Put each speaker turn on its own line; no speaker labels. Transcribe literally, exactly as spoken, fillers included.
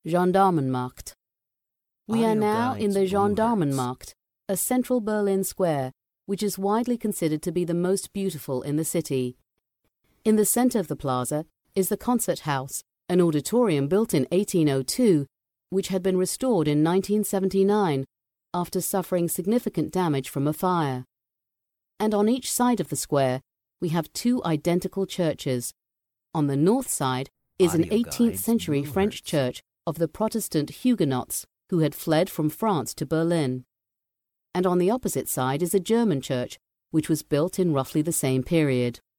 Gendarmenmarkt. We are now in the
Audioguides
Gendarmenmarkt, a central Berlin square, which is widely considered to be the most beautiful in the city. In the center of the plaza is the Concert House, an auditorium built in eighteen oh two, which had been restored in nineteen seventy-nine after suffering significant damage from a fire. And on each side of the square, we have two identical churches. On the north side is an eighteenth century French church of the Protestant Huguenots who had fled from France to Berlin. And on the opposite side is a German church, which was built in roughly the same period.